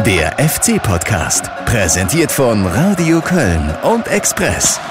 Der FC-Podcast, präsentiert von Radio Köln und Express.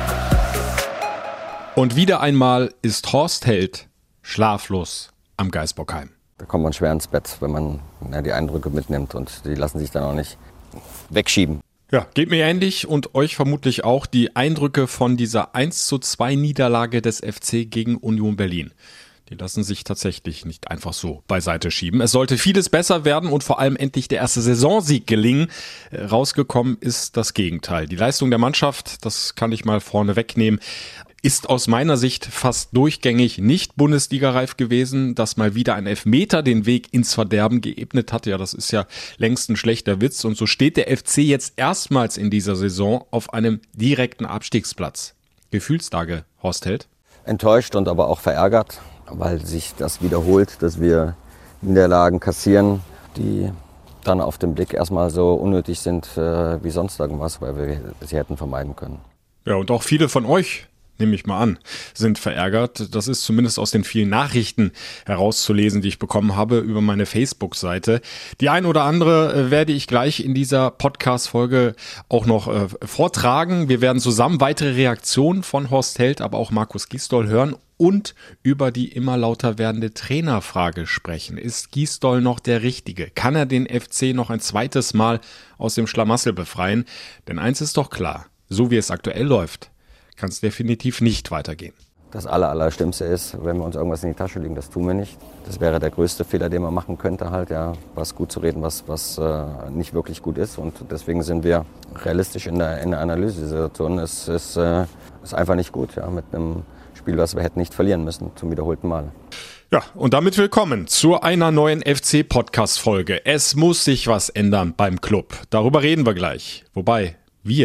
Und wieder einmal ist Horst Held schlaflos am Geisbockheim. Da kommt man schwer ins Bett, wenn man die Eindrücke mitnimmt und die lassen sich dann auch nicht wegschieben. Ja, geht mir ähnlich und euch vermutlich auch die Eindrücke von dieser 1:2 Niederlage des FC gegen Union Berlin. Die lassen sich tatsächlich nicht einfach so beiseite schieben. Es sollte vieles besser werden und vor allem endlich der erste Saisonsieg gelingen. Rausgekommen ist das Gegenteil. Die Leistung der Mannschaft, das kann ich mal vorne wegnehmen, ist aus meiner Sicht fast durchgängig nicht bundesligareif gewesen, dass mal wieder ein Elfmeter den Weg ins Verderben geebnet hat. Ja, das ist ja längst ein schlechter Witz. Und so steht der FC jetzt erstmals in dieser Saison auf einem direkten Abstiegsplatz. Gefühlslage, Horst Held? Enttäuscht und aber auch verärgert, weil sich das wiederholt, dass wir Niederlagen kassieren, die dann auf den Blick erstmal so unnötig sind wie sonst irgendwas, weil wir sie hätten vermeiden können. Ja, und auch viele von euch, nehme ich mal an, sind verärgert. Das ist zumindest aus den vielen Nachrichten herauszulesen, die ich bekommen habe über meine Facebook-Seite. Die ein oder andere werde ich gleich in dieser Podcast-Folge auch noch vortragen. Wir werden zusammen weitere Reaktionen von Horst Held, aber auch Markus Gisdol hören und über die immer lauter werdende Trainerfrage sprechen. Ist Gisdol noch der Richtige? Kann er den FC noch ein zweites Mal aus dem Schlamassel befreien? Denn eins ist doch klar, so wie es aktuell läuft, kann es definitiv nicht weitergehen. Das Allerschlimmste ist, wenn wir uns irgendwas in die Tasche legen, das tun wir nicht. Das wäre der größte Fehler, den man machen könnte, halt was gut zu reden, was nicht wirklich gut ist. Und deswegen sind wir realistisch in der Analysesituation. Es ist einfach nicht gut, mit einem Spiel, was wir hätten nicht verlieren müssen, zum wiederholten Mal. Ja, und damit willkommen zu einer neuen FC-Podcast-Folge. Es muss sich was ändern beim Club. Darüber reden wir gleich. Wobei,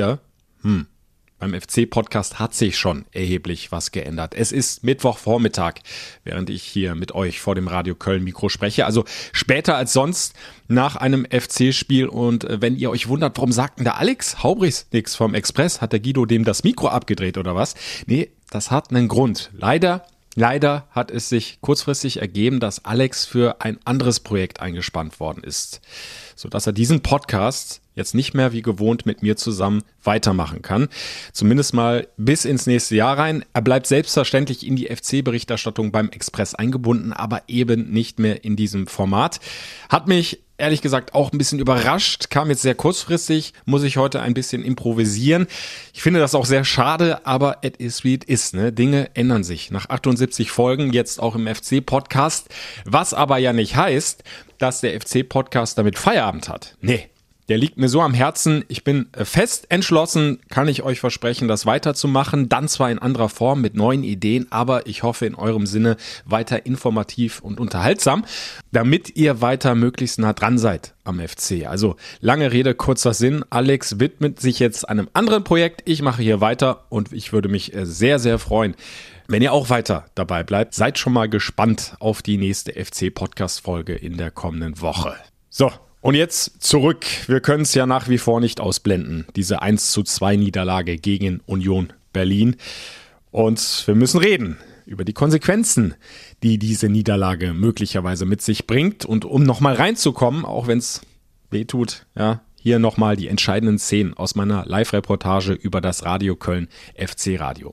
beim FC-Podcast hat sich schon erheblich was geändert. Es ist Mittwochvormittag, während ich hier mit euch vor dem Radio Köln-Mikro spreche. Also später als sonst nach einem FC-Spiel. Und wenn ihr euch wundert, warum sagt denn der Alex Haubrichs nichts vom Express? Hat der Guido dem das Mikro abgedreht oder was? Nee, das hat einen Grund. Leider hat es sich kurzfristig ergeben, dass Alex für ein anderes Projekt eingespannt worden ist, sodass er diesen Podcast jetzt nicht mehr wie gewohnt mit mir zusammen weitermachen kann. Zumindest mal bis ins nächste Jahr rein. Er bleibt selbstverständlich in die FC-Berichterstattung beim Express eingebunden, aber eben nicht mehr in diesem Format. Hat mich ehrlich gesagt auch ein bisschen überrascht, kam jetzt sehr kurzfristig, muss ich heute ein bisschen improvisieren. Ich finde das auch sehr schade, aber it is wie it is, ne? Dinge ändern sich. Nach 78 Folgen, jetzt auch im FC-Podcast, was aber ja nicht heißt, dass der FC-Podcast damit Feierabend hat. Nee. Der liegt mir so am Herzen. Ich bin fest entschlossen, kann ich euch versprechen, das weiterzumachen. Dann zwar in anderer Form mit neuen Ideen, aber ich hoffe in eurem Sinne weiter informativ und unterhaltsam, damit ihr weiter möglichst nah dran seid am FC. Also lange Rede, kurzer Sinn. Alex widmet sich jetzt einem anderen Projekt. Ich mache hier weiter und ich würde mich sehr, sehr freuen, wenn ihr auch weiter dabei bleibt. Seid schon mal gespannt auf die nächste FC-Podcast-Folge in der kommenden Woche. So. Und jetzt zurück. Wir können es ja nach wie vor nicht ausblenden, diese 1:2 Niederlage gegen Union Berlin. Und wir müssen reden über die Konsequenzen, die diese Niederlage möglicherweise mit sich bringt. Und um nochmal reinzukommen, auch wenn es weh tut, hier nochmal die entscheidenden Szenen aus meiner Live-Reportage über das Radio Köln FC-Radio.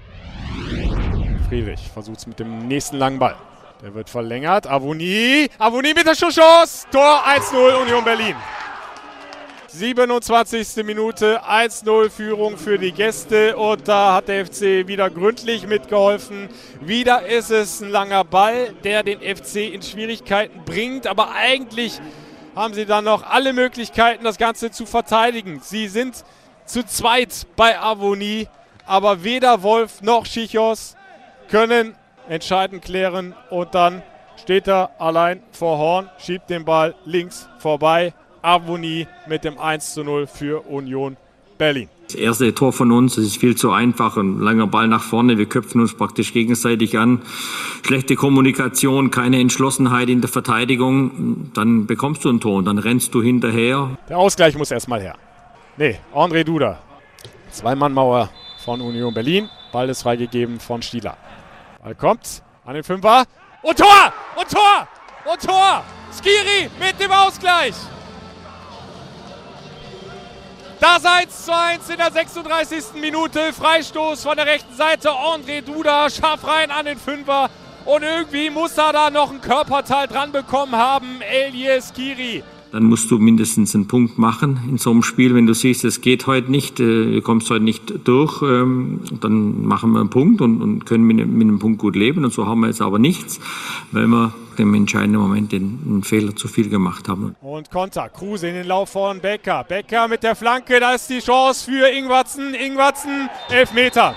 Friedrich versucht es mit dem nächsten langen Ball. Der wird verlängert. Avonie mit der Chance. Tor 1:0 Union Berlin. 27. Minute, 1:0 Führung für die Gäste. Und da hat der FC wieder gründlich mitgeholfen. Wieder ist es ein langer Ball, der den FC in Schwierigkeiten bringt. Aber eigentlich haben sie dann noch alle Möglichkeiten, das Ganze zu verteidigen. Sie sind zu zweit bei Avonie. Aber weder Wolf noch Schichos können entscheidend klären und dann steht er allein vor Horn, schiebt den Ball links vorbei. Avonie mit dem 1:0 für Union Berlin. Das erste Tor von uns, das ist viel zu einfach, ein langer Ball nach vorne, wir köpfen uns praktisch gegenseitig an. Schlechte Kommunikation, keine Entschlossenheit in der Verteidigung, dann bekommst du ein Tor und dann rennst du hinterher. Der Ausgleich muss erstmal her. André Duda. Zwei-Mann-Mauer von Union Berlin, Ball ist freigegeben von Stieler. Ball kommt an den Fünfer und Tor! Und Tor! Und Tor! Skiri mit dem Ausgleich! Das 1:1 in der 36. Minute. Freistoß von der rechten Seite. André Duda scharf rein an den Fünfer. Und irgendwie muss er da noch ein Körperteil dran bekommen haben. Elias Kiri. Dann musst du mindestens einen Punkt machen in so einem Spiel. Wenn du siehst, es geht heute nicht, du kommst heute nicht durch, dann machen wir einen Punkt und können mit einem Punkt gut leben. Und so haben wir jetzt aber nichts, weil wir im entscheidenden Moment einen Fehler zu viel gemacht haben. Und Konter, Kruse in den Lauf von Becker. Becker mit der Flanke, da ist die Chance für Ingvartsen. Ingvartsen, Elfmeter.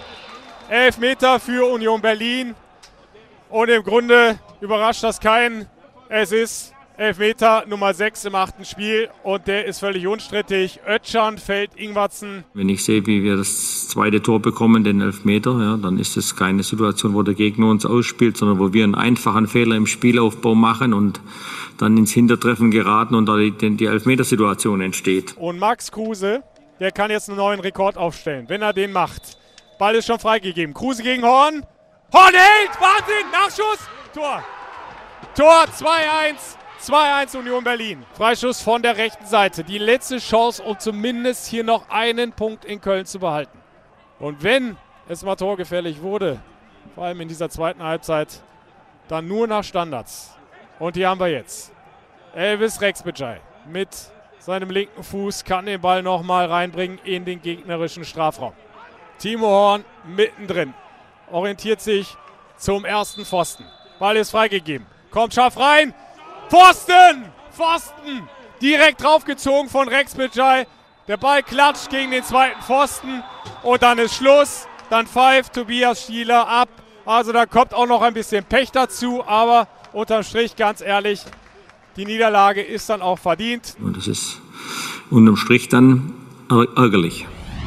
Elfmeter für Union Berlin. Und im Grunde überrascht das keinen. Es ist Elfmeter Nummer 6 im 8. Spiel und der ist völlig unstrittig. Özcan fällt Ingvartsen. Wenn ich sehe, wie wir das zweite Tor bekommen, den Elfmeter, ja, dann ist es keine Situation, wo der Gegner uns ausspielt, sondern wo wir einen einfachen Fehler im Spielaufbau machen und dann ins Hintertreffen geraten und da die Elfmetersituation entsteht. Und Max Kruse, der kann jetzt einen neuen Rekord aufstellen, wenn er den macht. Ball ist schon freigegeben. Kruse gegen Horn. Horn hält! Wahnsinn! Nachschuss! Tor! Tor 2:1. 2:1 Union Berlin. Freischuss von der rechten Seite. Die letzte Chance, um zumindest hier noch einen Punkt in Köln zu behalten. Und wenn es mal torgefährlich wurde, vor allem in dieser zweiten Halbzeit, dann nur nach Standards. Und die haben wir jetzt. Elvis Rexbejai mit seinem linken Fuß kann den Ball nochmal reinbringen in den gegnerischen Strafraum. Timo Horn mittendrin. Orientiert sich zum ersten Pfosten. Ball ist freigegeben. Kommt scharf rein. Pfosten! Pfosten! Direkt draufgezogen von Rexbejai. Der Ball klatscht gegen den zweiten Pfosten. Und dann ist Schluss. Dann pfeift Tobias Stieler ab. Also da kommt auch noch ein bisschen Pech dazu. Aber unterm Strich, ganz ehrlich, die Niederlage ist dann auch verdient. Und das ist unterm Strich dann ärgerlich.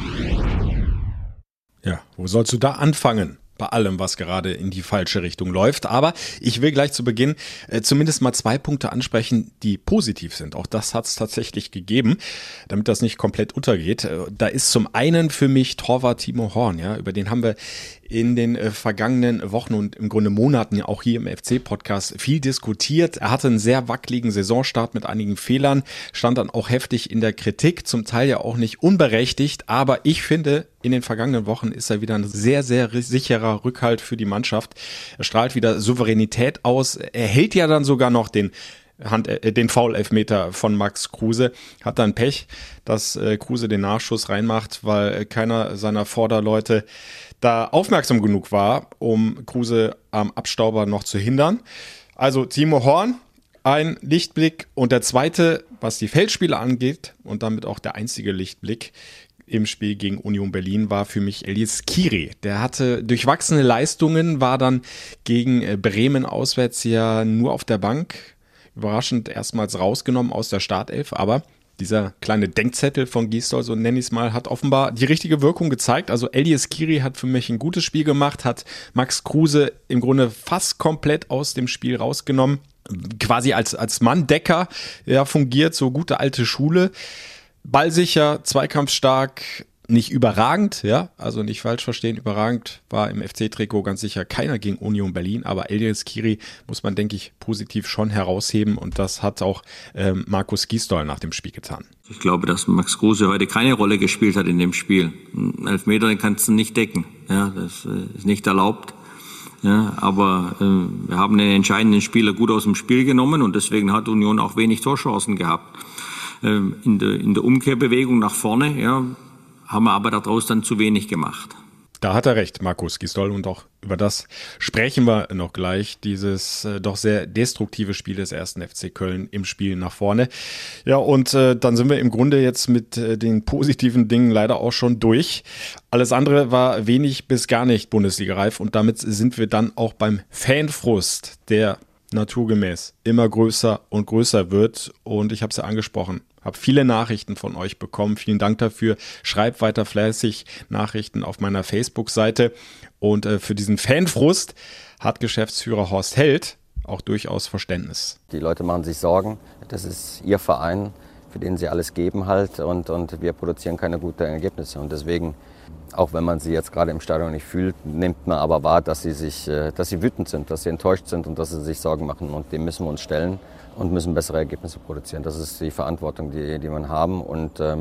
Ja, wo sollst du da anfangen? Bei allem, was gerade in die falsche Richtung läuft. Aber ich will gleich zu Beginn zumindest mal 2 Punkte ansprechen, die positiv sind. Auch das hat es tatsächlich gegeben, damit das nicht komplett untergeht. Da ist zum einen für mich Torwart Timo Horn, ja, über den haben wir in den vergangenen Wochen und im Grunde Monaten auch hier im FC-Podcast viel diskutiert. Er hatte einen sehr wackeligen Saisonstart mit einigen Fehlern, stand dann auch heftig in der Kritik, zum Teil ja auch nicht unberechtigt, aber ich finde, in den vergangenen Wochen ist er wieder ein sehr, sehr sicherer Rückhalt für die Mannschaft. Er strahlt wieder Souveränität aus, er hält ja dann sogar noch den Foul-Elfmeter von Max Kruse, hat dann Pech, dass Kruse den Nachschuss reinmacht, weil keiner seiner Vorderleute da aufmerksam genug war, um Kruse am Abstauber noch zu hindern. Also Timo Horn, ein Lichtblick. Und der zweite, was die Feldspiele angeht und damit auch der einzige Lichtblick im Spiel gegen Union Berlin, war für mich Elias Kiri. Der hatte durchwachsene Leistungen, war dann gegen Bremen auswärts ja nur auf der Bank. Überraschend erstmals rausgenommen aus der Startelf, aber dieser kleine Denkzettel von Gisdol, so nenne ich es mal, hat offenbar die richtige Wirkung gezeigt. Also Elias Kiri hat für mich ein gutes Spiel gemacht, hat Max Kruse im Grunde fast komplett aus dem Spiel rausgenommen. Quasi als Manndecker fungiert, so gute alte Schule. Ballsicher, zweikampfstark, nicht überragend, ja, also nicht falsch verstehen, überragend war im FC-Trikot ganz sicher keiner gegen Union Berlin, aber Elias Kiri muss man, denke ich, positiv schon herausheben und das hat auch Markus Gisdol nach dem Spiel getan. Ich glaube, dass Max Kruse heute keine Rolle gespielt hat in dem Spiel. Einen Elfmeter, den kannst du nicht decken, ja, das ist nicht erlaubt. Ja, aber wir haben den entscheidenden Spieler gut aus dem Spiel genommen und deswegen hat Union auch wenig Torchancen gehabt. In der Umkehrbewegung nach vorne, ja, haben wir aber daraus dann zu wenig gemacht. Da hat er recht, Markus Gisdol, und auch über das sprechen wir noch gleich, dieses doch sehr destruktive Spiel des 1. FC Köln im Spiel nach vorne. Ja, und dann sind wir im Grunde jetzt mit den positiven Dingen leider auch schon durch. Alles andere war wenig bis gar nicht Bundesliga-reif und damit sind wir dann auch beim Fanfrust, der naturgemäß immer größer und größer wird und ich habe es ja angesprochen, habe viele Nachrichten von euch bekommen, vielen Dank dafür, schreibt weiter fleißig Nachrichten auf meiner Facebook-Seite und für diesen Fanfrust hat Geschäftsführer Horst Held auch durchaus Verständnis. Die Leute machen sich Sorgen, das ist ihr Verein, für den sie alles geben halt und wir produzieren keine guten Ergebnisse und deswegen, auch wenn man sie jetzt gerade im Stadion nicht fühlt, nimmt man aber wahr, dass sie wütend sind, dass sie enttäuscht sind und dass sie sich Sorgen machen und dem müssen wir uns stellen und müssen bessere Ergebnisse produzieren. Das ist die Verantwortung, die wir haben und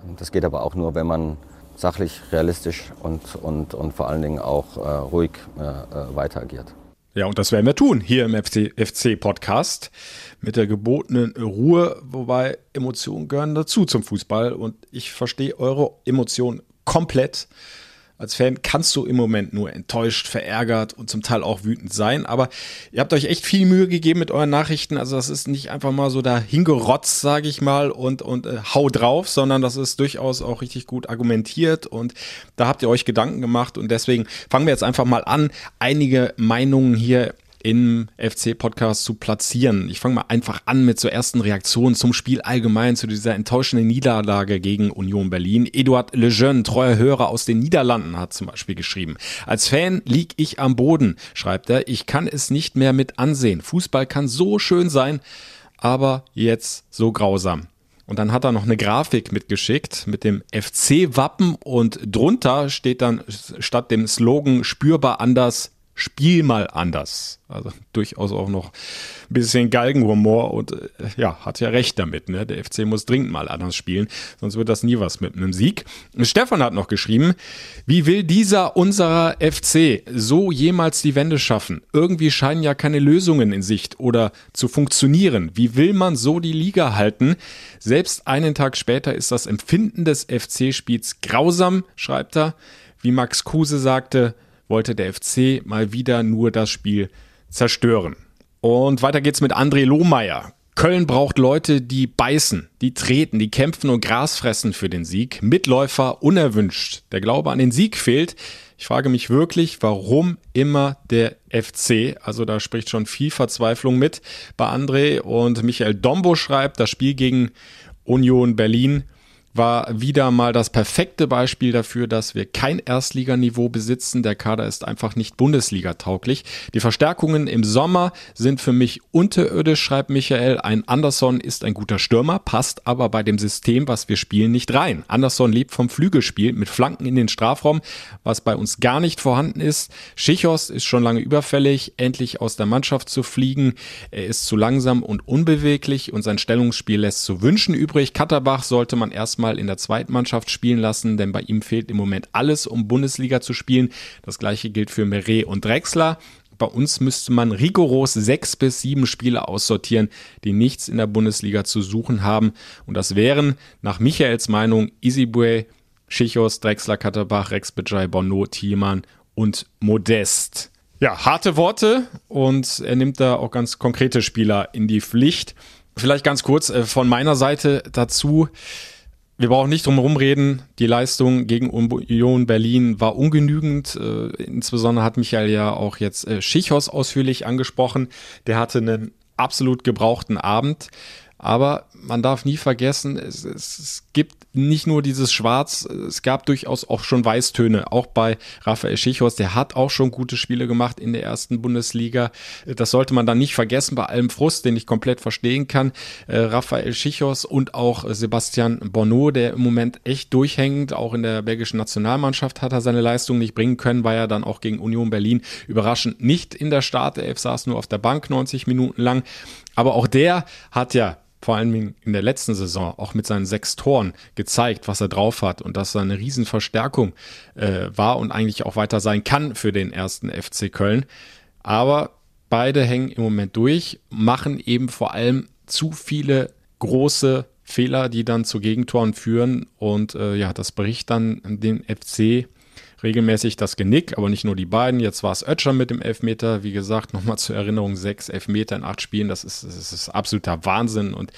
Das geht aber auch nur, wenn man sachlich, realistisch und vor allen Dingen auch ruhig weiter agiert. Ja, und das werden wir tun hier im FC-Podcast mit der gebotenen Ruhe, wobei Emotionen gehören dazu zum Fußball und ich verstehe eure Emotionen komplett. Als Fan kannst du im Moment nur enttäuscht, verärgert und zum Teil auch wütend sein, aber ihr habt euch echt viel Mühe gegeben mit euren Nachrichten, also das ist nicht einfach mal so da hingerotzt, sage ich mal, und hau drauf, sondern das ist durchaus auch richtig gut argumentiert und da habt ihr euch Gedanken gemacht und deswegen fangen wir jetzt einfach mal an, einige Meinungen hier im FC-Podcast zu platzieren. Ich fange mal einfach an mit zur ersten Reaktion zum Spiel allgemein, zu dieser enttäuschenden Niederlage gegen Union Berlin. Eduard Lejeune, treuer Hörer aus den Niederlanden, hat zum Beispiel geschrieben: Als Fan lieg ich am Boden, schreibt er, ich kann es nicht mehr mit ansehen. Fußball kann so schön sein, aber jetzt so grausam. Und dann hat er noch eine Grafik mitgeschickt mit dem FC-Wappen und drunter steht dann statt dem Slogan spürbar anders, Spiel mal anders. Also durchaus auch noch ein bisschen Galgenhumor und hat ja recht damit. Ne? Der FC muss dringend mal anders spielen, sonst wird das nie was mit einem Sieg. Stefan hat noch geschrieben, wie will unserer FC so jemals die Wende schaffen? Irgendwie scheinen ja keine Lösungen in Sicht oder zu funktionieren. Wie will man so die Liga halten? Selbst einen Tag später ist das Empfinden des FC-Spiels grausam, schreibt er. Wie Max Kruse sagte, wollte der FC mal wieder nur das Spiel zerstören. Und weiter geht's mit André Lohmeier. Köln braucht Leute, die beißen, die treten, die kämpfen und Gras fressen für den Sieg. Mitläufer unerwünscht. Der Glaube an den Sieg fehlt. Ich frage mich wirklich, warum immer der FC? Also da spricht schon viel Verzweiflung mit bei André. Und Michael Dombo schreibt, das Spiel gegen Union Berlin war wieder mal das perfekte Beispiel dafür, dass wir kein Erstliganiveau besitzen. Der Kader ist einfach nicht Bundesliga-tauglich. Die Verstärkungen im Sommer sind für mich unterirdisch, schreibt Michael. Ein Anderson ist ein guter Stürmer, passt aber bei dem System, was wir spielen, nicht rein. Anderson lebt vom Flügelspiel mit Flanken in den Strafraum, was bei uns gar nicht vorhanden ist. Schichos ist schon lange überfällig, endlich aus der Mannschaft zu fliegen. Er ist zu langsam und unbeweglich und sein Stellungsspiel lässt zu wünschen übrig. Katterbach sollte man erstmal in der zweiten Mannschaft spielen lassen, denn bei ihm fehlt im Moment alles, um Bundesliga zu spielen. Das gleiche gilt für Meret und Drexler. Bei uns müsste man rigoros 6 bis 7 Spieler aussortieren, die nichts in der Bundesliga zu suchen haben. Und das wären nach Michaels Meinung Isibue, Schichos, Drexler, Katterbach, Rex Bejai, Bono, Thielmann und Modest. Ja, harte Worte und er nimmt da auch ganz konkrete Spieler in die Pflicht. Vielleicht ganz kurz von meiner Seite dazu. Wir brauchen nicht drum herum reden, die Leistung gegen Union Berlin war ungenügend. Insbesondere hat Michael ja auch jetzt Schichos ausführlich angesprochen. Der hatte einen absolut gebrauchten Abend. Aber man darf nie vergessen, es gibt nicht nur dieses Schwarz, es gab durchaus auch schon Weißtöne, auch bei Raphael Schichos, der hat auch schon gute Spiele gemacht in der ersten Bundesliga. Das sollte man dann nicht vergessen, bei allem Frust, den ich komplett verstehen kann. Raphael Schichos und auch Sebastian Bono, der im Moment echt durchhängend, auch in der belgischen Nationalmannschaft hat er seine Leistung nicht bringen können, war ja dann auch gegen Union Berlin überraschend nicht in der Startelf, saß nur auf der Bank 90 Minuten lang. Aber auch der hat ja vor allem in der letzten Saison auch mit seinen 6 Toren gezeigt, was er drauf hat und dass er eine Riesenverstärkung war und eigentlich auch weiter sein kann für den ersten FC Köln. Aber beide hängen im Moment durch, machen eben vor allem zu viele große Fehler, die dann zu Gegentoren führen und das bricht dann den FC regelmäßig das Genick, aber nicht nur die beiden. Jetzt war es Oetschan mit dem Elfmeter. Wie gesagt, nochmal zur Erinnerung, 6 Elfmeter in 8 Spielen. Das ist absoluter Wahnsinn und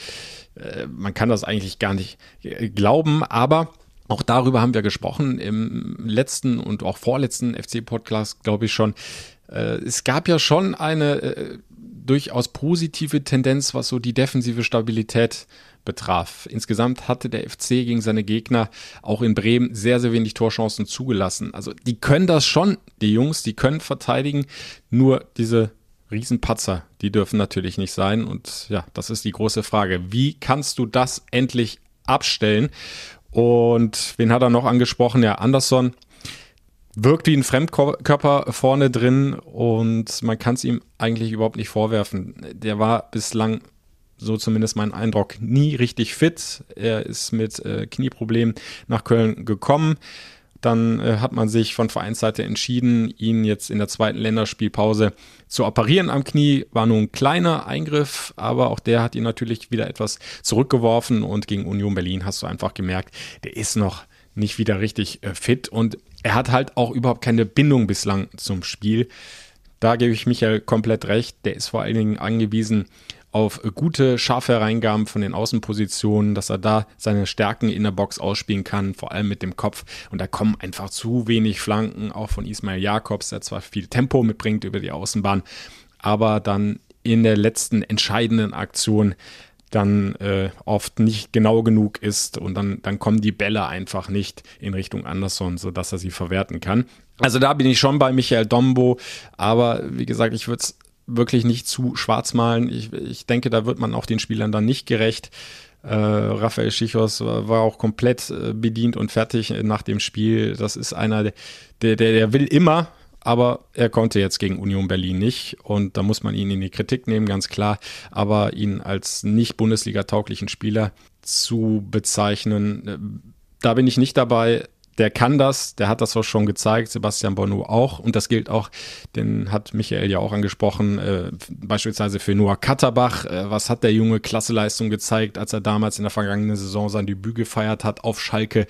man kann das eigentlich gar nicht glauben. Aber auch darüber haben wir gesprochen im letzten und auch vorletzten FC-Podcast, glaube ich schon. Es gab ja schon eine durchaus positive Tendenz, was so die defensive Stabilität betraf. Insgesamt hatte der FC gegen seine Gegner auch in Bremen sehr, sehr wenig Torchancen zugelassen. Also die können das schon, die Jungs, die können verteidigen, nur diese Riesenpatzer, die dürfen natürlich nicht sein und ja, das ist die große Frage. Wie kannst du das endlich abstellen? Und wen hat er noch angesprochen? Ja, Anderson wirkt wie ein Fremdkörper vorne drin und man kann es ihm eigentlich überhaupt nicht vorwerfen. Der war bislang so zumindest mein Eindruck, nie richtig fit. Er ist mit Knieproblemen nach Köln gekommen. Dann hat man sich von Vereinsseite entschieden, ihn jetzt in der zweiten Länderspielpause zu operieren am Knie. War nur ein kleiner Eingriff, aber auch der hat ihn natürlich wieder etwas zurückgeworfen. Und gegen Union Berlin hast du einfach gemerkt, der ist noch nicht wieder richtig fit. Und er hat halt auch überhaupt keine Bindung bislang zum Spiel. Da gebe ich Michael komplett recht. Der ist vor allen Dingen angewiesen auf gute, scharfe Hereingaben von den Außenpositionen, dass er da seine Stärken in der Box ausspielen kann, vor allem mit dem Kopf. Und da kommen einfach zu wenig Flanken, auch von Ismail Jakobs, der zwar viel Tempo mitbringt über die Außenbahn, aber dann in der letzten entscheidenden Aktion dann oft nicht genau genug ist und dann kommen die Bälle einfach nicht in Richtung Anderson, sodass er sie verwerten kann. Also da bin ich schon bei Michael Dombo, aber wie gesagt, ich würde es wirklich nicht zu schwarz malen. Ich denke, da wird man auch den Spielern dann nicht gerecht. Rafael Schichos war auch komplett bedient und fertig nach dem Spiel. Das ist einer, der will immer, aber er konnte jetzt gegen Union Berlin nicht. Und da muss man ihn in die Kritik nehmen, ganz klar. Aber ihn als nicht Bundesliga-tauglichen Spieler zu bezeichnen, da bin ich nicht dabei. Der kann das, der hat das auch schon gezeigt, Sebastian Bonneau auch. Und das gilt auch, den hat Michael ja auch angesprochen, beispielsweise für Noah Katterbach. Was hat der Junge Klasseleistung gezeigt, als er damals in der vergangenen Saison sein Debüt gefeiert hat auf Schalke.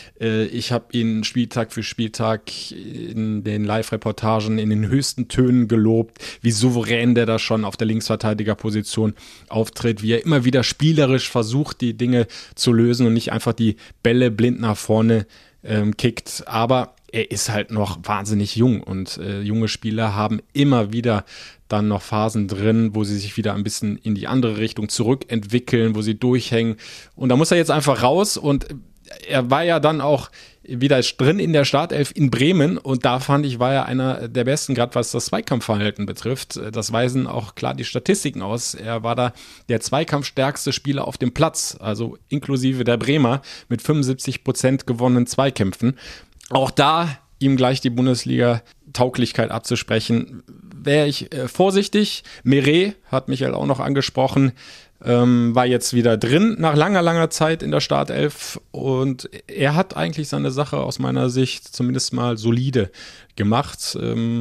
Ich habe ihn Spieltag für Spieltag in den Live-Reportagen in den höchsten Tönen gelobt, wie souverän der da schon auf der Linksverteidigerposition auftritt, wie er immer wieder spielerisch versucht, die Dinge zu lösen und nicht einfach die Bälle blind nach vorne kickt, aber er ist halt noch wahnsinnig jung und junge Spieler haben immer wieder dann noch Phasen drin, wo sie sich wieder ein bisschen in die andere Richtung zurückentwickeln, wo sie durchhängen und da muss er jetzt einfach raus und er war ja dann auch wieder drin in der Startelf in Bremen und da fand ich, war er einer der Besten, gerade was das Zweikampfverhalten betrifft. Das weisen auch klar die Statistiken aus. Er war da der zweikampfstärkste Spieler auf dem Platz, also inklusive der Bremer mit 75% gewonnenen Zweikämpfen. Auch da ihm gleich die Bundesliga-Tauglichkeit abzusprechen, wäre ich vorsichtig. Meret hat Michael auch noch angesprochen, war jetzt wieder drin nach langer Zeit in der Startelf und er hat eigentlich seine Sache aus meiner Sicht zumindest mal solide gemacht.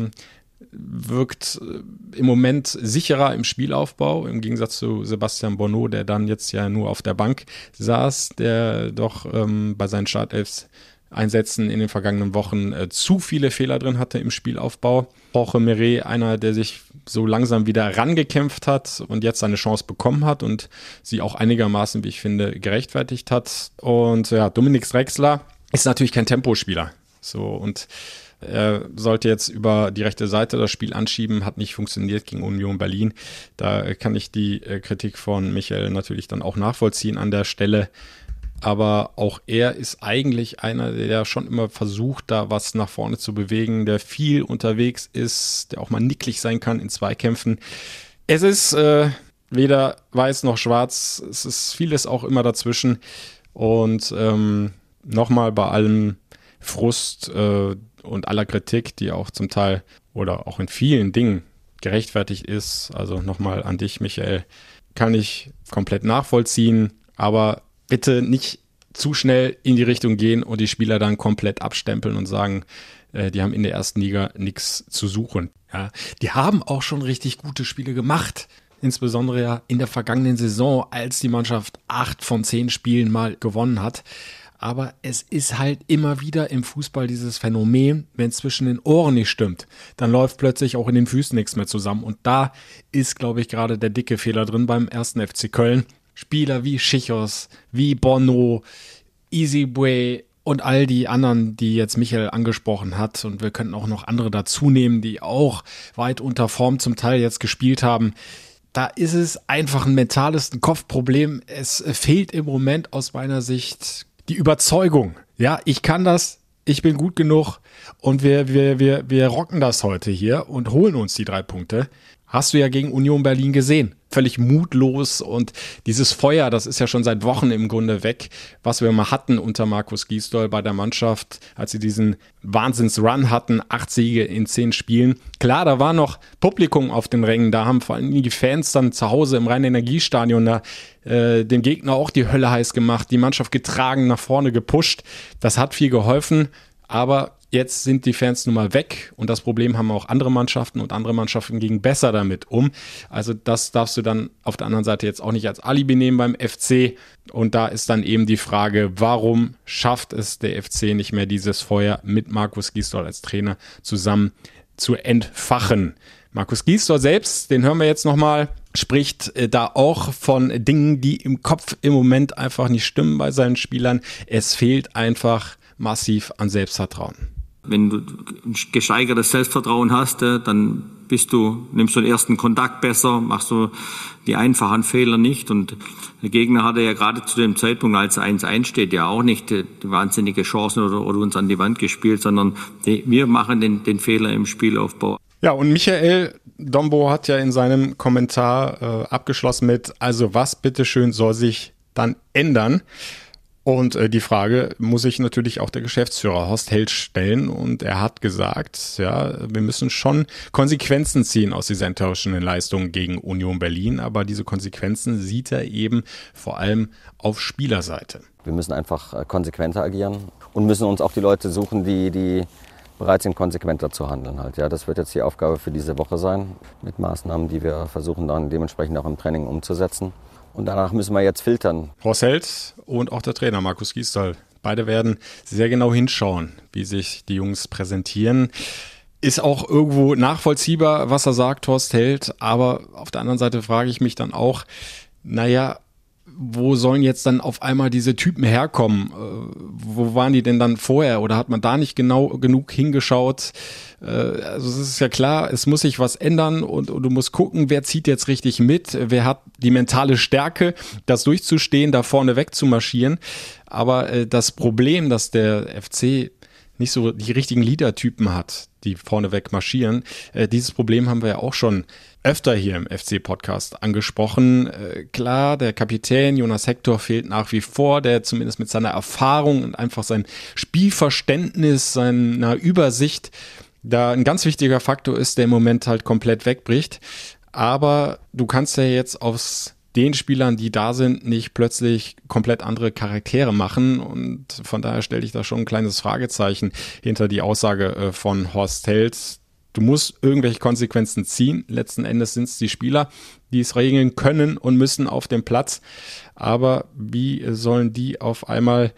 Wirkt im Moment sicherer im Spielaufbau, im Gegensatz zu Sebastian Bonneau, der dann jetzt ja nur auf der Bank saß, der doch bei seinen Startelf-Einsätzen in den vergangenen Wochen zu viele Fehler drin hatte im Spielaufbau. Jorge Meret, einer, der sich so langsam wieder rangekämpft hat und jetzt seine Chance bekommen hat und sie auch einigermaßen, wie ich finde, gerechtfertigt hat. Und ja, Dominik Drexler ist natürlich kein Tempospieler. So, und er sollte jetzt über die rechte Seite das Spiel anschieben, hat nicht funktioniert gegen Union Berlin. Da kann ich die Kritik von Michael natürlich dann auch nachvollziehen an der Stelle. Aber auch er ist eigentlich einer, der schon immer versucht, da was nach vorne zu bewegen, der viel unterwegs ist, der auch mal nicklig sein kann in Zweikämpfen. Es ist weder weiß noch schwarz, es ist vieles auch immer dazwischen. Und nochmal bei allem Frust und aller Kritik, die auch zum Teil oder auch in vielen Dingen gerechtfertigt ist, also nochmal an dich, Michael, kann ich komplett nachvollziehen, aber bitte nicht zu schnell in die Richtung gehen und die Spieler dann komplett abstempeln und sagen, die haben in der ersten Liga nichts zu suchen. Ja, die haben auch schon richtig gute Spiele gemacht. Insbesondere ja in der vergangenen Saison, als die Mannschaft 8 von 10 Spielen mal gewonnen hat. Aber es ist halt immer wieder im Fußball dieses Phänomen, wenn es zwischen den Ohren nicht stimmt, dann läuft plötzlich auch in den Füßen nichts mehr zusammen. Und da ist, glaube ich, gerade der dicke Fehler drin beim 1. FC Köln. Spieler wie Schichos, wie Bonneau, Isibue und all die anderen, die jetzt Michael angesprochen hat. Und wir könnten auch noch andere dazu nehmen, die auch weit unter Form zum Teil jetzt gespielt haben. Da ist es einfach ein mentales Kopfproblem. Es fehlt im Moment aus meiner Sicht die Überzeugung. Ja, ich kann das, ich bin gut genug und wir rocken das heute hier und holen uns die 3 Punkte. Hast du ja gegen Union Berlin gesehen. völlig mutlos und dieses Feuer, das ist ja schon seit Wochen im Grunde weg, was wir mal hatten unter Markus Gisdol bei der Mannschaft, als sie diesen Wahnsinns-Run hatten, 8 Siege in 10 Spielen. Klar, da war noch Publikum auf den Rängen, da haben vor allem die Fans dann zu Hause im Rhein-Energiestadion da dem Gegner auch die Hölle heiß gemacht, die Mannschaft getragen, nach vorne gepusht. Das hat viel geholfen, aber jetzt sind die Fans nun mal weg und das Problem haben auch andere Mannschaften und andere Mannschaften gingen besser damit um. Also das darfst du dann auf der anderen Seite jetzt auch nicht als Alibi nehmen beim FC. Und da ist dann eben die Frage, warum schafft es der FC nicht mehr, dieses Feuer mit Markus Gisdol als Trainer zusammen zu entfachen? Markus Gisdol selbst, den hören wir jetzt nochmal, spricht da auch von Dingen, die im Kopf im Moment einfach nicht stimmen bei seinen Spielern. Es fehlt einfach massiv an Selbstvertrauen. Wenn du ein gesteigertes Selbstvertrauen hast, dann nimmst du den ersten Kontakt besser, machst du die einfachen Fehler nicht. Und der Gegner hatte ja gerade zu dem Zeitpunkt, als 1-1 steht, ja auch nicht die wahnsinnige Chancen oder uns an die Wand gespielt, sondern wir machen den Fehler im Spielaufbau. Ja, und Michael Dombo hat ja in seinem Kommentar abgeschlossen mit, also was bitteschön soll sich dann ändern? Und die Frage muss sich natürlich auch der Geschäftsführer Horst Held stellen. Und er hat gesagt, ja, wir müssen schon Konsequenzen ziehen aus dieser enttäuschenden Leistung gegen Union Berlin. Aber diese Konsequenzen sieht er eben vor allem auf Spielerseite. Wir müssen einfach konsequenter agieren und müssen uns auch die Leute suchen, die bereit sind, konsequenter zu handeln halt. Ja, das wird jetzt die Aufgabe für diese Woche sein, mit Maßnahmen, die wir versuchen dann dementsprechend auch im Training umzusetzen. Und danach müssen wir jetzt filtern. Horst Held und auch der Trainer Markus Gisdol. Beide werden sehr genau hinschauen, wie sich die Jungs präsentieren. Ist auch irgendwo nachvollziehbar, was er sagt, Horst Held. Aber auf der anderen Seite frage ich mich dann auch, wo sollen jetzt dann auf einmal diese Typen herkommen? Wo waren die denn dann vorher? Oder hat man da nicht genau genug hingeschaut? Also es ist ja klar, es muss sich was ändern und du musst gucken, wer zieht jetzt richtig mit, wer hat die mentale Stärke, das durchzustehen, da vorne weg zu marschieren. Aber das Problem, dass der FC nicht so die richtigen Leader-Typen hat, die vorneweg marschieren. Dieses Problem haben wir ja auch schon öfter hier im FC-Podcast angesprochen. Klar, der Kapitän Jonas Hector fehlt nach wie vor, der zumindest mit seiner Erfahrung und einfach sein Spielverständnis, seiner Übersicht da ein ganz wichtiger Faktor ist, der im Moment halt komplett wegbricht. Aber du kannst ja jetzt aus den Spielern, die da sind, nicht plötzlich komplett andere Charaktere machen und von daher stelle ich da schon ein kleines Fragezeichen hinter die Aussage von Horst Held. Du musst irgendwelche Konsequenzen ziehen. Letzten Endes sind es die Spieler, die es regeln können und müssen auf dem Platz. Aber wie sollen die auf einmal,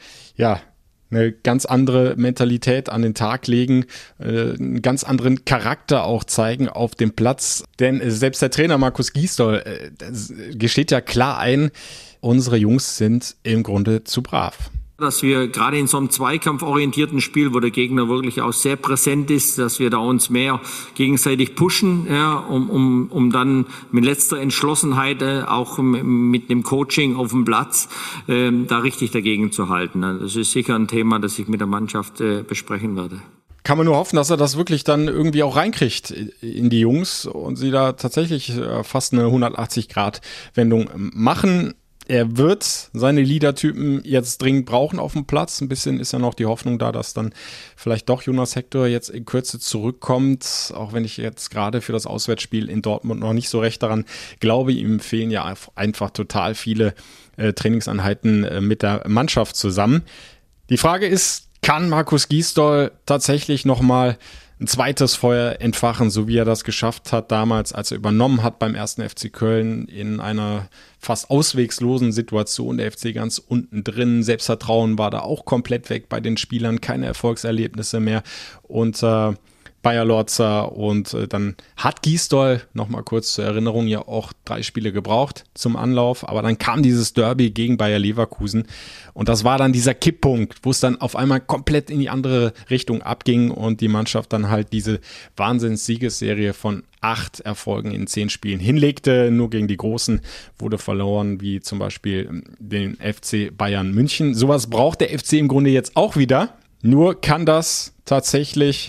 eine ganz andere Mentalität an den Tag legen, einen ganz anderen Charakter auch zeigen auf dem Platz. Denn selbst der Trainer Markus Gisdol gesteht ja klar ein, unsere Jungs sind im Grunde zu brav. Dass wir gerade in so einem zweikampforientierten Spiel, wo der Gegner wirklich auch sehr präsent ist, dass wir da uns mehr gegenseitig pushen, ja, um dann mit letzter Entschlossenheit auch mit dem Coaching auf dem Platz da richtig dagegen zu halten. Das ist sicher ein Thema, das ich mit der Mannschaft besprechen werde. Kann man nur hoffen, dass er das wirklich dann irgendwie auch reinkriegt in die Jungs und sie da tatsächlich fast eine 180-Grad-Wendung machen. Er wird seine Leader-Typen jetzt dringend brauchen auf dem Platz. Ein bisschen ist ja noch die Hoffnung da, dass dann vielleicht doch Jonas Hector jetzt in Kürze zurückkommt. Auch wenn ich jetzt gerade für das Auswärtsspiel in Dortmund noch nicht so recht daran glaube. Ihm fehlen ja einfach total viele Trainingseinheiten mit der Mannschaft zusammen. Die Frage ist, kann Markus Gisdol tatsächlich nochmal ein zweites Feuer entfachen, so wie er das geschafft hat damals, als er übernommen hat beim 1. FC Köln in einer fast auswegslosen Situation, der FC ganz unten drin, Selbstvertrauen war da auch komplett weg bei den Spielern, keine Erfolgserlebnisse mehr und Bayer Lorzer und dann hat Gisdol, nochmal kurz zur Erinnerung, ja auch 3 Spiele gebraucht zum Anlauf, aber dann kam dieses Derby gegen Bayer Leverkusen und das war dann dieser Kipppunkt, wo es dann auf einmal komplett in die andere Richtung abging und die Mannschaft dann halt diese Wahnsinns-Siegesserie von 8 Erfolgen in 10 Spielen hinlegte, nur gegen die Großen wurde verloren, wie zum Beispiel den FC Bayern München. Sowas braucht der FC im Grunde jetzt auch wieder, nur kann das tatsächlich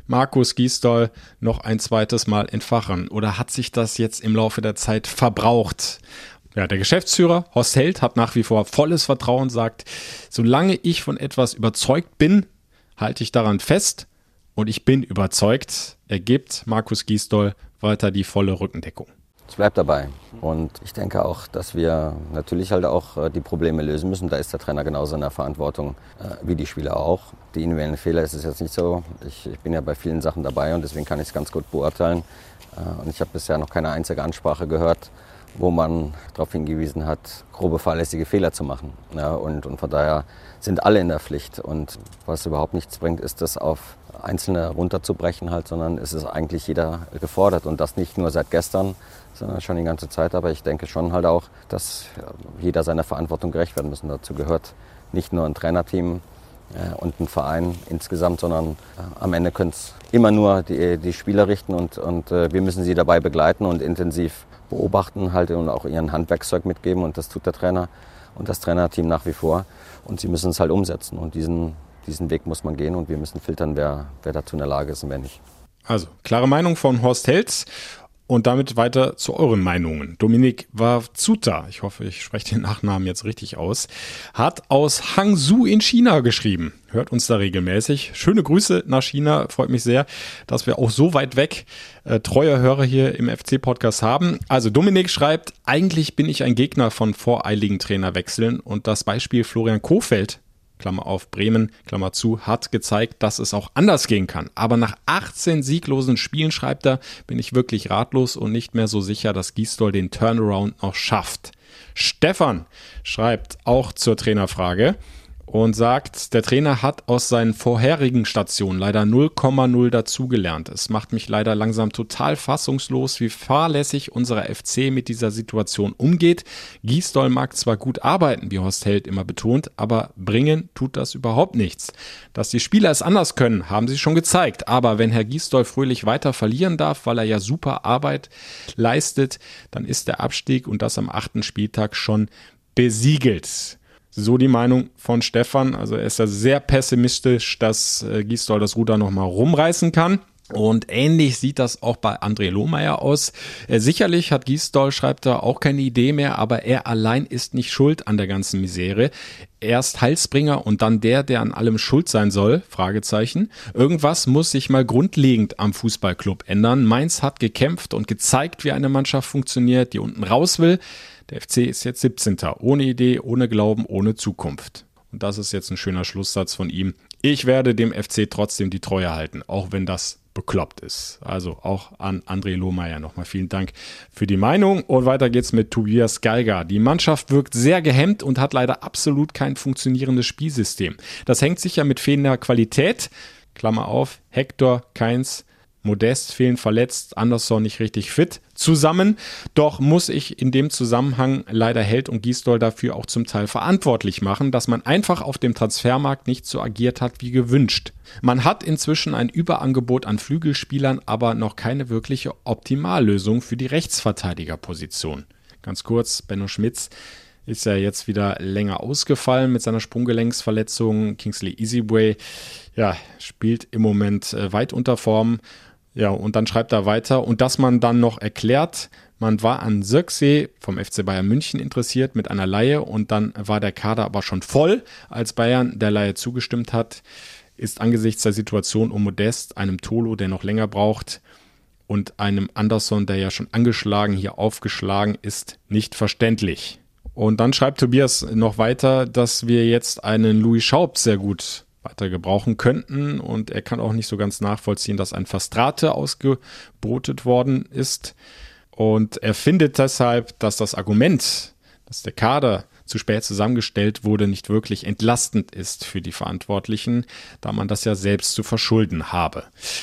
Markus Gisdol noch ein zweites Mal entfachen? Oder hat sich das jetzt im Laufe der Zeit verbraucht? Ja, der Geschäftsführer Horst Held hat nach wie vor volles Vertrauen, sagt, solange ich von etwas überzeugt bin, halte ich daran fest und ich bin überzeugt, er gibt Markus Gisdol weiter die volle Rückendeckung. Es bleibt dabei und ich denke auch, dass wir natürlich halt auch die Probleme lösen müssen. Da ist der Trainer genauso in der Verantwortung wie die Spieler auch. Die individuellen Fehler ist es jetzt nicht so. Ich bin ja bei vielen Sachen dabei und deswegen kann ich es ganz gut beurteilen. Und ich habe bisher noch keine einzige Ansprache gehört, wo man darauf hingewiesen hat, grobe fahrlässige Fehler zu machen. Ja, und von daher sind alle in der Pflicht. Und was überhaupt nichts bringt, ist das auf Einzelne runterzubrechen, halt, sondern es ist eigentlich jeder gefordert. Und das nicht nur seit gestern, sondern schon die ganze Zeit. Aber ich denke schon halt auch, dass jeder seiner Verantwortung gerecht werden muss. Dazu gehört nicht nur ein Trainerteam und ein Verein insgesamt, sondern am Ende können es immer nur die Spieler richten. Und wir müssen sie dabei begleiten und intensiv beobachten halt und auch ihren Handwerkszeug mitgeben und das tut der Trainer und das Trainerteam nach wie vor und sie müssen es halt umsetzen und diesen Weg muss man gehen und wir müssen filtern, wer dazu in der Lage ist und wer nicht. Also, klare Meinung von Horst Held und damit weiter zu euren Meinungen. Dominik Wazuta, ich hoffe, ich spreche den Nachnamen jetzt richtig aus, hat aus Hangzhou in China geschrieben. Hört uns da regelmäßig. Schöne Grüße nach China. Freut mich sehr, dass wir auch so weit weg treue Hörer hier im FC-Podcast haben. Also Dominik schreibt, eigentlich bin ich ein Gegner von voreiligen Trainerwechseln und das Beispiel Florian Kohfeldt, Klammer auf Bremen, Klammer zu, hat gezeigt, dass es auch anders gehen kann. Aber nach 18 sieglosen Spielen, schreibt er, bin ich wirklich ratlos und nicht mehr so sicher, dass Gisdol den Turnaround noch schafft. Stefan schreibt auch zur Trainerfrage und sagt, der Trainer hat aus seinen vorherigen Stationen leider 0,0 dazugelernt. Es macht mich leider langsam total fassungslos, wie fahrlässig unser FC mit dieser Situation umgeht. Gisdol mag zwar gut arbeiten, wie Horst Held immer betont, aber bringen tut das überhaupt nichts. Dass die Spieler es anders können, haben sie schon gezeigt. Aber wenn Herr Gisdol fröhlich weiter verlieren darf, weil er ja super Arbeit leistet, dann ist der Abstieg und das am 8. Spieltag schon besiegelt. So die Meinung von Stefan. Also er ist ja sehr pessimistisch, dass Gisdol das Ruder nochmal rumreißen kann. Und ähnlich sieht das auch bei André Lohmeier aus. Sicherlich hat Gisdol, schreibt er, auch keine Idee mehr, aber er allein ist nicht schuld an der ganzen Misere. Erst Heilsbringer und dann der an allem schuld sein soll, Fragezeichen. Irgendwas muss sich mal grundlegend am Fußballclub ändern. Mainz hat gekämpft und gezeigt, wie eine Mannschaft funktioniert, die unten raus will. Der FC ist jetzt 17. Ohne Idee, ohne Glauben, ohne Zukunft. Und das ist jetzt ein schöner Schlusssatz von ihm. Ich werde dem FC trotzdem die Treue halten, auch wenn das bekloppt ist. Also auch an André Lohmeier nochmal vielen Dank für die Meinung. Und weiter geht's mit Tobias Geiger. Die Mannschaft wirkt sehr gehemmt und hat leider absolut kein funktionierendes Spielsystem. Das hängt sicher mit fehlender Qualität, Klammer auf, Hector, Keins, Modest fehlen verletzt, Anderson nicht richtig fit, zusammen. Doch muss ich in dem Zusammenhang leider Held und Gisdol dafür auch zum Teil verantwortlich machen, dass man einfach auf dem Transfermarkt nicht so agiert hat wie gewünscht. Man hat inzwischen ein Überangebot an Flügelspielern, aber noch keine wirkliche Optimallösung für die Rechtsverteidigerposition. Ganz kurz, Benno Schmitz ist ja jetzt wieder länger ausgefallen mit seiner Sprunggelenksverletzung. Kingsley Easyway, ja, spielt im Moment weit unter Form. Ja, und dann schreibt er weiter, und dass man dann noch erklärt, man war an Zirkzee vom FC Bayern München interessiert mit einer Leihe und dann war der Kader aber schon voll, als Bayern der Leihe zugestimmt hat, ist angesichts der Situation um Modest, einem Tolo, der noch länger braucht, und einem Anderson, der ja schon angeschlagen, hier aufgeschlagen ist, nicht verständlich. Und dann schreibt Tobias noch weiter, dass wir jetzt einen Louis Schaub sehr gut weiter gebrauchen könnten und er kann auch nicht so ganz nachvollziehen, dass ein Verstrate ausgebotet worden ist und er findet deshalb, dass das Argument, dass der Kader zu spät zusammengestellt wurde, nicht wirklich entlastend ist für die Verantwortlichen, da man das ja selbst zu verschulden habe.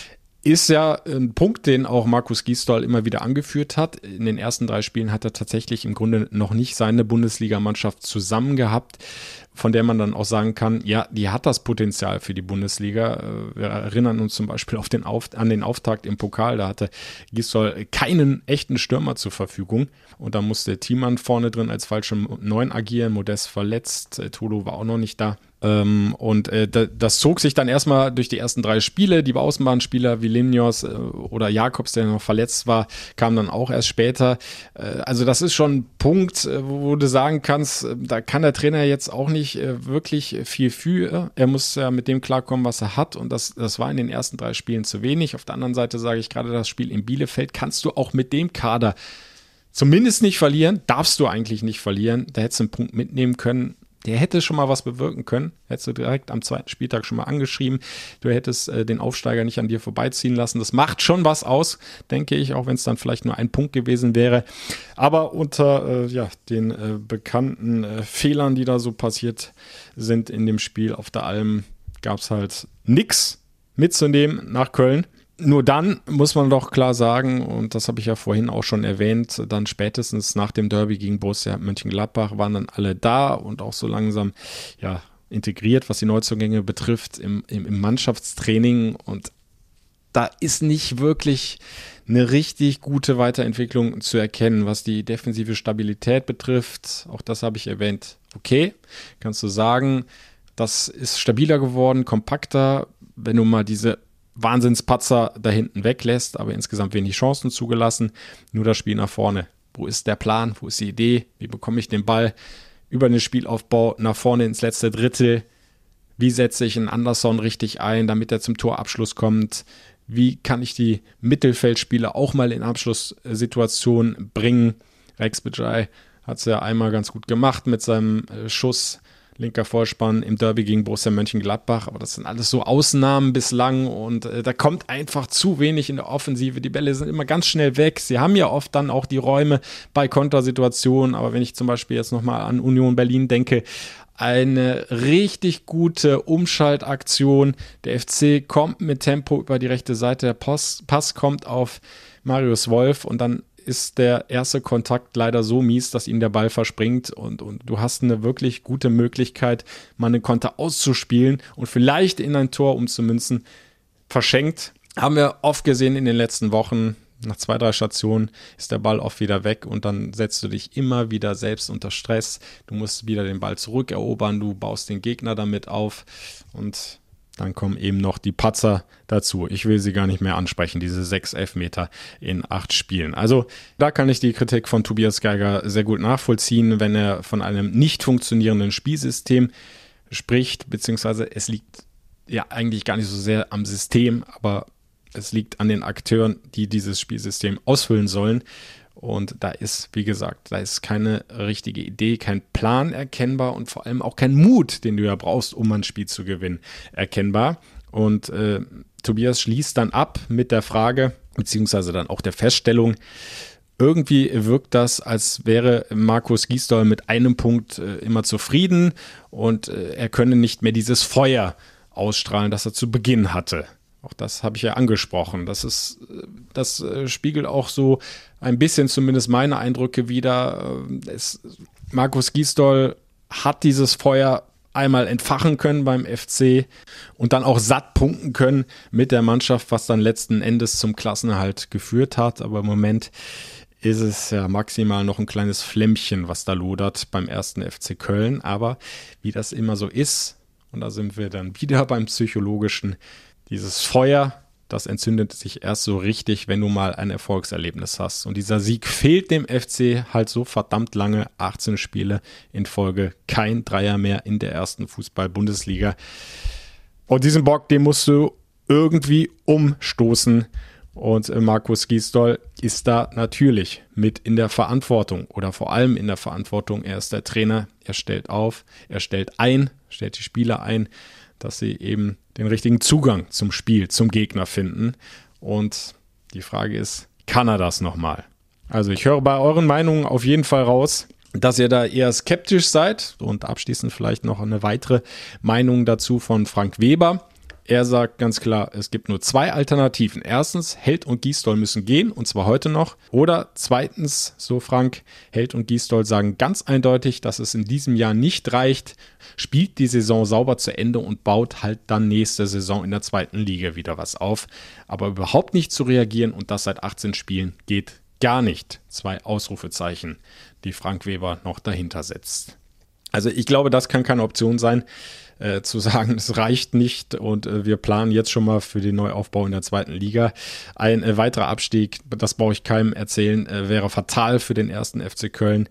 Ist ja ein Punkt, den auch Markus Gisdol immer wieder angeführt hat. In den ersten 3 Spielen hat er tatsächlich im Grunde noch nicht seine Bundesligamannschaft zusammen gehabt. von der man dann auch sagen kann, ja, die hat das Potenzial für die Bundesliga. Wir erinnern uns zum Beispiel an den Auftakt im Pokal, da hatte Gisdol keinen echten Stürmer zur Verfügung und da musste Thiemann vorne drin als falsche 9 agieren, Modest verletzt, Tolo war auch noch nicht da. Und das zog sich dann erstmal durch die ersten 3 Spiele. Die Außenbahnspieler wie Limnios oder Jakobs, der noch verletzt war, kamen dann auch erst später. Also das ist schon ein Punkt, wo du sagen kannst, da kann der Trainer jetzt auch nicht wirklich viel für. Er muss ja mit dem klarkommen, was er hat und das war in den ersten 3 Spielen zu wenig. Auf der anderen Seite sage ich gerade, das Spiel in Bielefeld kannst du auch mit dem Kader zumindest nicht verlieren. Darfst du eigentlich nicht verlieren. Da hättest du einen Punkt mitnehmen können. Der hätte schon mal was bewirken können. Hättest du direkt am 2. Spieltag schon mal angeschrieben. Du hättest den Aufsteiger nicht an dir vorbeiziehen lassen. Das macht schon was aus, denke ich, auch wenn es dann vielleicht nur ein Punkt gewesen wäre. Aber unter den bekannten Fehlern, die da so passiert sind in dem Spiel auf der Alm, gab es halt nichts mitzunehmen nach Köln. Nur dann muss man doch klar sagen, und das habe ich ja vorhin auch schon erwähnt, dann spätestens nach dem Derby gegen Borussia Mönchengladbach waren dann alle da und auch so langsam integriert, was die Neuzugänge betrifft, im Mannschaftstraining. Und da ist nicht wirklich eine richtig gute Weiterentwicklung zu erkennen, was die defensive Stabilität betrifft. Auch das habe ich erwähnt. Okay, kannst du sagen, das ist stabiler geworden, kompakter, wenn du mal diese Wahnsinnspatzer da hinten weglässt, aber insgesamt wenig Chancen zugelassen. Nur das Spiel nach vorne. Wo ist der Plan? Wo ist die Idee? Wie bekomme ich den Ball über den Spielaufbau nach vorne ins letzte Drittel? Wie setze ich einen Anderson richtig ein, damit er zum Torabschluss kommt? Wie kann ich die Mittelfeldspieler auch mal in Abschlusssituationen bringen? Rex Bajai hat es ja einmal ganz gut gemacht mit seinem Schuss. Linker Vorspann im Derby gegen Borussia Mönchengladbach, aber das sind alles so Ausnahmen bislang und da kommt einfach zu wenig in der Offensive. Die Bälle sind immer ganz schnell weg. Sie haben ja oft dann auch die Räume bei Kontersituationen, aber wenn ich zum Beispiel jetzt nochmal an Union Berlin denke, eine richtig gute Umschaltaktion. Der FC kommt mit Tempo über die rechte Seite, der Pass kommt auf Marius Wolf und dann ist der erste Kontakt leider so mies, dass ihm der Ball verspringt und du hast eine wirklich gute Möglichkeit, mal einen Konter auszuspielen und vielleicht in ein Tor umzumünzen. Verschenkt. Haben wir oft gesehen in den letzten Wochen. Nach 2, 3 Stationen ist der Ball oft wieder weg und dann setzt du dich immer wieder selbst unter Stress. Du musst wieder den Ball zurückerobern, du baust den Gegner damit auf und dann kommen eben noch die Patzer dazu. Ich will sie gar nicht mehr ansprechen, diese 6 Elfmeter in 8 Spielen. Also da kann ich die Kritik von Tobias Geiger sehr gut nachvollziehen, wenn er von einem nicht funktionierenden Spielsystem spricht, beziehungsweise es liegt ja eigentlich gar nicht so sehr am System, aber es liegt an den Akteuren, die dieses Spielsystem ausfüllen sollen. Und da ist, wie gesagt, da ist keine richtige Idee, kein Plan erkennbar und vor allem auch kein Mut, den du ja brauchst, um ein Spiel zu gewinnen, erkennbar. Und Tobias schließt dann ab mit der Frage, beziehungsweise dann auch der Feststellung, irgendwie wirkt das, als wäre Markus Gisdol mit einem Punkt immer zufrieden und er könne nicht mehr dieses Feuer ausstrahlen, das er zu Beginn hatte. Auch das habe ich ja angesprochen. Das spiegelt auch so ein bisschen zumindest meine Eindrücke wider. Markus Gisdol hat dieses Feuer einmal entfachen können beim FC und dann auch satt punkten können mit der Mannschaft, was dann letzten Endes zum Klassenerhalt geführt hat. Aber im Moment ist es ja maximal noch ein kleines Flämmchen, was da lodert beim 1. FC Köln. Aber wie das immer so ist, und da sind wir dann wieder beim Psychologischen, dieses Feuer, das entzündet sich erst so richtig, wenn du mal ein Erfolgserlebnis hast. Und dieser Sieg fehlt dem FC halt so verdammt lange. 18 Spiele in Folge, kein Dreier mehr in der ersten Fußball-Bundesliga. Und diesen Bock, den musst du irgendwie umstoßen. Und Markus Gisdol ist da natürlich mit in der Verantwortung oder vor allem in der Verantwortung. Er ist der Trainer, er stellt auf, er stellt die Spieler ein, dass sie eben den richtigen Zugang zum Spiel, zum Gegner finden. Und die Frage ist, kann er das nochmal? Also ich höre bei euren Meinungen auf jeden Fall raus, dass ihr da eher skeptisch seid. Und abschließend vielleicht noch eine weitere Meinung dazu von Frank Weber. er sagt ganz klar, es gibt nur 2 Alternativen. Erstens, Held und Gisdol müssen gehen, und zwar heute noch. Oder zweitens, so Frank, Held und Gisdol sagen ganz eindeutig, dass es in diesem Jahr nicht reicht, spielt die Saison sauber zu Ende und baut halt dann nächste Saison in der 2. Liga wieder was auf. Aber überhaupt nicht zu reagieren und das seit 18 Spielen geht gar nicht. 2 Ausrufezeichen, die Frank Weber noch dahinter setzt. Also ich glaube, das kann keine Option sein, zu sagen, es reicht nicht und wir planen jetzt schon mal für den Neuaufbau in der 2. Liga. Ein weiterer Abstieg, das brauche ich keinem erzählen, wäre fatal für den 1. FC Köln.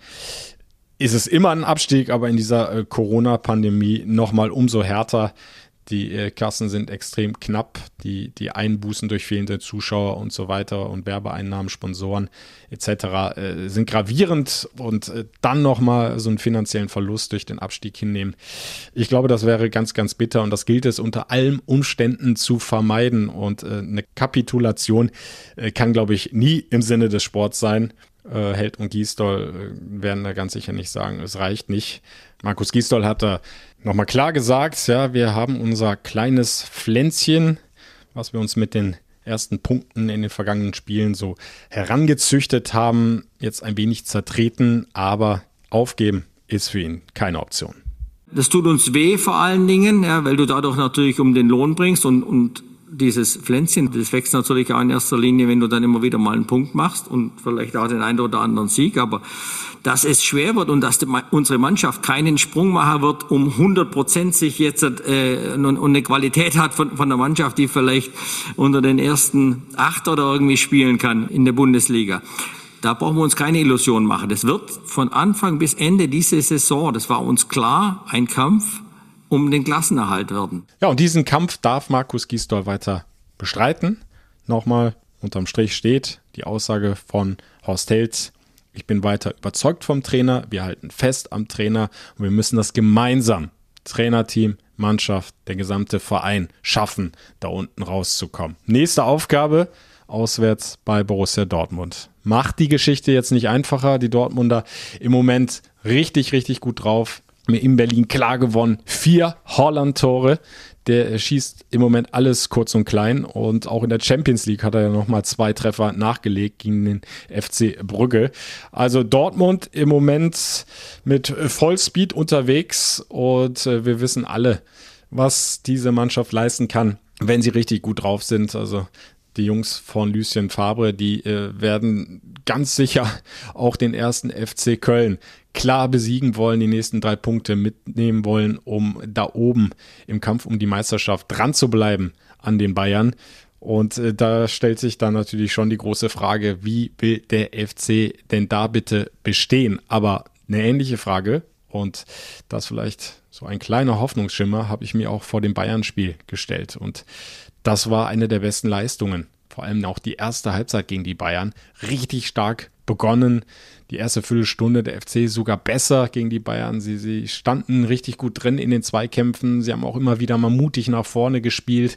Ist es immer ein Abstieg, aber in dieser Corona-Pandemie nochmal umso härter. Die Kassen sind extrem knapp, die Einbußen durch fehlende Zuschauer und so weiter und Werbeeinnahmen, Sponsoren etc. Sind gravierend und dann nochmal so einen finanziellen Verlust durch den Abstieg hinnehmen. Ich glaube, das wäre ganz, ganz bitter und das gilt es unter allen Umständen zu vermeiden und eine Kapitulation kann, glaube ich, nie im Sinne des Sports sein. Held und Gisdol werden da ganz sicher nicht sagen, es reicht nicht. Markus Gisdol hat da nochmal klar gesagt, ja, wir haben unser kleines Pflänzchen, was wir uns mit den ersten Punkten in den vergangenen Spielen so herangezüchtet haben, jetzt ein wenig zertreten, aber aufgeben ist für ihn keine Option. Das tut uns weh vor allen Dingen, ja, weil du dadurch natürlich um den Lohn bringst und dieses Pflänzchen, das wächst natürlich auch in erster Linie, wenn du dann immer wieder mal einen Punkt machst und vielleicht auch den einen oder anderen Sieg, aber dass es schwer wird und dass unsere Mannschaft keinen Sprung machen wird, um 100% sich jetzt und eine Qualität hat von der Mannschaft, die vielleicht unter den ersten 8 oder irgendwie spielen kann in der Bundesliga. Da brauchen wir uns keine Illusionen machen. Das wird von Anfang bis Ende diese Saison, das war uns klar, ein Kampf um den Klassenerhalt werden. Ja, und diesen Kampf darf Markus Gisdol weiter bestreiten. Nochmal, unterm Strich steht die Aussage von Horst Held: Ich bin weiter überzeugt vom Trainer, wir halten fest am Trainer und wir müssen das gemeinsam, Trainerteam, Mannschaft, der gesamte Verein, schaffen, da unten rauszukommen. Nächste Aufgabe, auswärts bei Borussia Dortmund. Macht die Geschichte jetzt nicht einfacher, die Dortmunder im Moment richtig, richtig gut drauf. In Berlin klar gewonnen, 4 Haaland-Tore. Der schießt im Moment alles kurz und klein und auch in der Champions League hat er ja nochmal 2 Treffer nachgelegt gegen den FC Brügge. Also Dortmund im Moment mit Vollspeed unterwegs und wir wissen alle, was diese Mannschaft leisten kann, wenn sie richtig gut drauf sind. Also die Jungs von Lucien Favre, die werden ganz sicher auch den 1. FC Köln klar besiegen wollen, die nächsten 3 Punkte mitnehmen wollen, um da oben im Kampf um die Meisterschaft dran zu bleiben an den Bayern. Und da stellt sich dann natürlich schon die große Frage, wie will der FC denn da bitte bestehen? Aber eine ähnliche Frage, und das vielleicht so ein kleiner Hoffnungsschimmer, habe ich mir auch vor dem Bayern-Spiel gestellt. Und das war eine der besten Leistungen. Vor allem auch die erste Halbzeit gegen die Bayern. Richtig stark begonnen. Die erste Viertelstunde der FC sogar besser gegen die Bayern. Sie standen richtig gut drin in den Zweikämpfen. Sie haben auch immer wieder mal mutig nach vorne gespielt.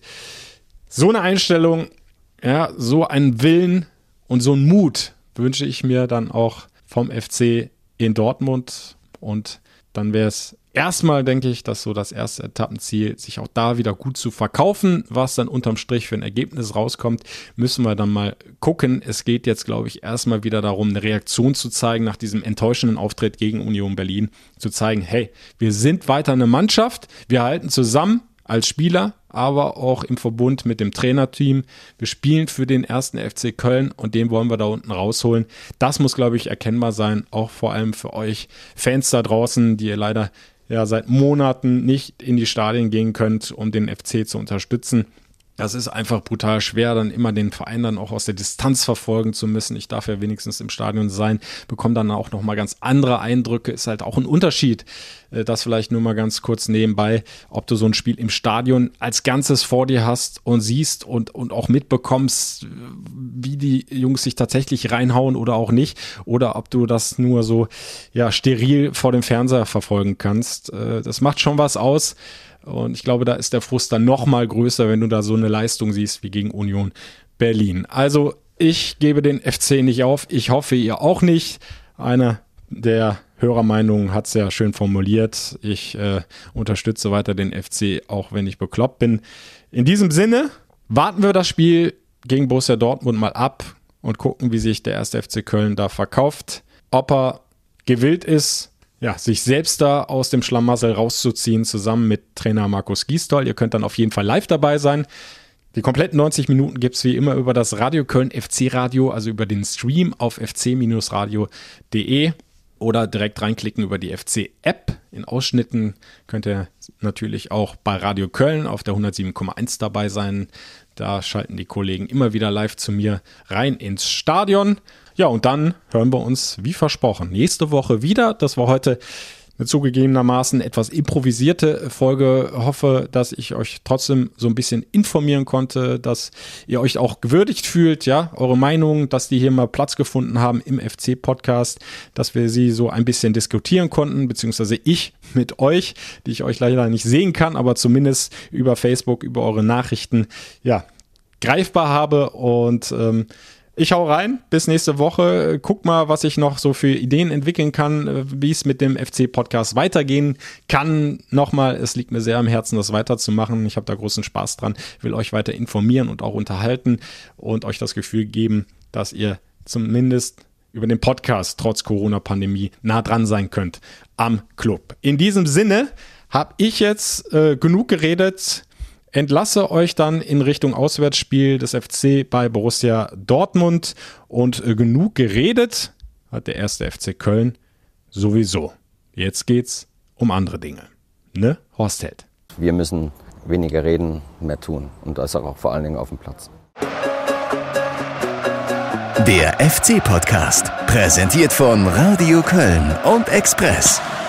So eine Einstellung, ja, so einen Willen und so einen Mut wünsche ich mir dann auch vom FC in Dortmund. Und dann wäre es erstmal, denke ich, dass so das erste Etappenziel, sich auch da wieder gut zu verkaufen, was dann unterm Strich für ein Ergebnis rauskommt, müssen wir dann mal gucken. Es geht jetzt, glaube ich, erstmal wieder darum, eine Reaktion zu zeigen nach diesem enttäuschenden Auftritt gegen Union Berlin, zu zeigen, hey, wir sind weiter eine Mannschaft, wir halten zusammen als Spieler, aber auch im Verbund mit dem Trainerteam. Wir spielen für den 1. FC Köln und den wollen wir da unten rausholen. Das muss, glaube ich, erkennbar sein, auch vor allem für euch Fans da draußen, die ihr leider seit Monaten nicht in die Stadien gehen könnt, um den FC zu unterstützen. Das ist einfach brutal schwer, dann immer den Verein dann auch aus der Distanz verfolgen zu müssen. Ich darf ja wenigstens im Stadion sein, bekomme dann auch nochmal ganz andere Eindrücke. Ist halt auch ein Unterschied, das vielleicht nur mal ganz kurz nebenbei, ob du so ein Spiel im Stadion als Ganzes vor dir hast und siehst und auch mitbekommst, wie die Jungs sich tatsächlich reinhauen oder auch nicht. Oder ob du das nur so steril vor dem Fernseher verfolgen kannst. Das macht schon was aus. Und ich glaube, da ist der Frust dann noch mal größer, wenn du da so eine Leistung siehst wie gegen Union Berlin. Also ich gebe den FC nicht auf. Ich hoffe, ihr auch nicht. Einer der Hörermeinung hat es ja schön formuliert. Ich unterstütze weiter den FC, auch wenn ich bekloppt bin. In diesem Sinne warten wir das Spiel gegen Borussia Dortmund mal ab und gucken, wie sich der 1. FC Köln da verkauft. Ob er gewillt ist, ja, sich selbst da aus dem Schlamassel rauszuziehen, zusammen mit Trainer Markus Gisdol. Ihr könnt dann auf jeden Fall live dabei sein. Die kompletten 90 Minuten gibt es wie immer über das Radio Köln FC Radio, also über den Stream auf fc-radio.de oder direkt reinklicken über die FC-App. In Ausschnitten könnt ihr natürlich auch bei Radio Köln auf der 107,1 dabei sein. Da schalten die Kollegen immer wieder live zu mir rein ins Stadion. Ja, und dann hören wir uns, wie versprochen, nächste Woche wieder. Das war heute eine zugegebenermaßen etwas improvisierte Folge. Hoffe, dass ich euch trotzdem so ein bisschen informieren konnte, dass ihr euch auch gewürdigt fühlt, ja, eure Meinung, dass die hier mal Platz gefunden haben im FC-Podcast, dass wir sie so ein bisschen diskutieren konnten, beziehungsweise ich mit euch, die ich euch leider nicht sehen kann, aber zumindest über Facebook, über eure Nachrichten, ja, greifbar habe. Und ich hau rein, bis nächste Woche. Guck mal, was ich noch so für Ideen entwickeln kann, wie es mit dem FC-Podcast weitergehen kann. Nochmal, es liegt mir sehr am Herzen, das weiterzumachen. Ich habe da großen Spaß dran, will euch weiter informieren und auch unterhalten und euch das Gefühl geben, dass ihr zumindest über den Podcast trotz Corona-Pandemie nah dran sein könnt am Club. In diesem Sinne habe ich jetzt genug geredet. Entlasse euch dann in Richtung Auswärtsspiel des FC bei Borussia Dortmund und genug geredet hat der 1. FC Köln sowieso. Jetzt geht's um andere Dinge. Ne, Horst Held? Wir müssen weniger reden, mehr tun und das auch vor allen Dingen auf dem Platz. Der FC-Podcast, präsentiert von Radio Köln und Express.